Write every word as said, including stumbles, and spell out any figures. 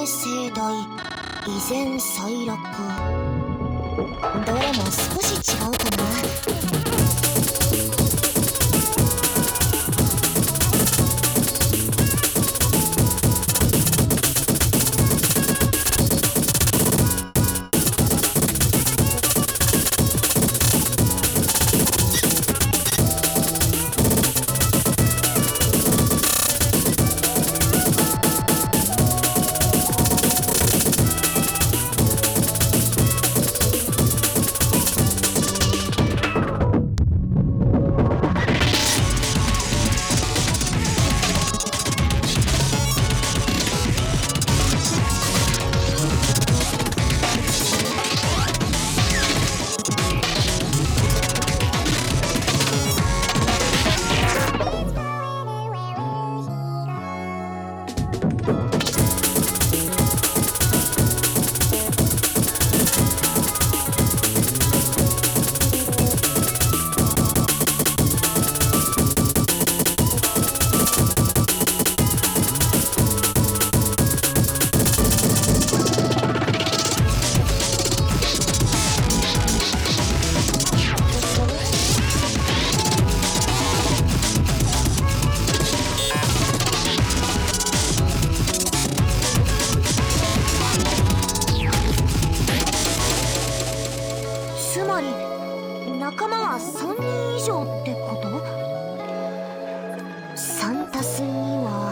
盛大、依然最楽。どれも少し違うかな。つまり仲間はさんにん以上ってこと？さんたすには